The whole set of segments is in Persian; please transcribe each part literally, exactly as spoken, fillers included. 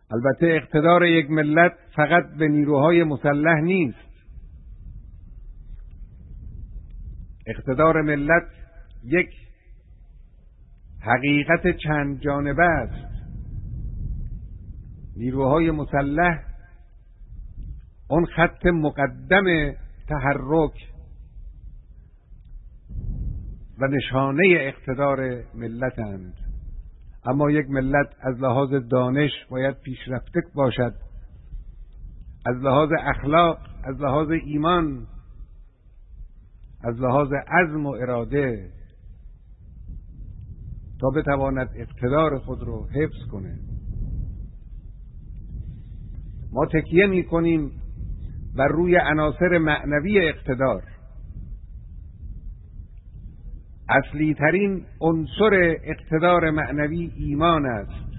البته اقتدار یک ملت فقط به نیروهای مسلح نیست. اقتدار ملت یک حقیقت چند جانبه است. نیروهای مسلح اون خط مقدم تحرک و نشانه اقتدار ملتند. اما یک ملت از لحاظ دانش باید پیشرفته باشد، از لحاظ اخلاق، از لحاظ ایمان، از لحاظ عزم و اراده، تا بتواند اقتدار خود رو حفظ کنه. ما تکیه می کنیم بر روی عناصر معنوی اقتدار. اصلی ترین عنصر اقتدار معنوی ایمان است.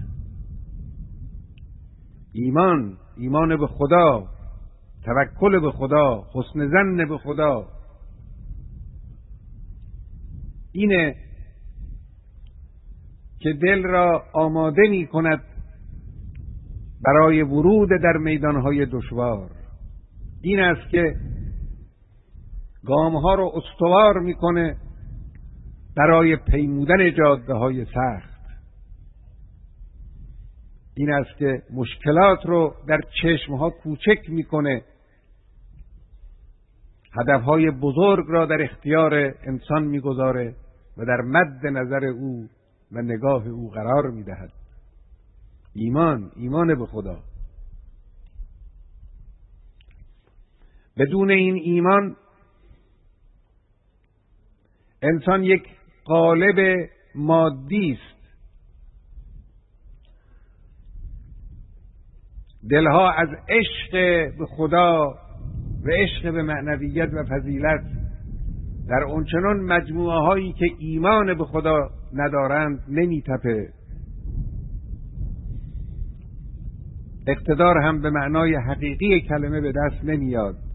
ایمان، ایمان به خدا، توکل به خدا، حسن ظن به خدا، اینه که دل را آماده می کند برای ورود در میدانهای دشوار. این است که گامها را استوار می کنه برای پیمودن جاده های سخت. این است که مشکلات رو در چشمها کوچک میکنه، هدفهای بزرگ را در اختیار انسان میگذاره و در مد نظر او و نگاه او قرار میدهد. ایمان، ایمان به خدا. بدون این ایمان انسان یک قالب مادی است. دلها از عشق به خدا و عشق به معنویت و فضیلت در اونچنان مجموعه هایی که ایمان به خدا ندارند نمی تپه. اقتدار هم به معنای حقیقی کلمه به دست نمیاد.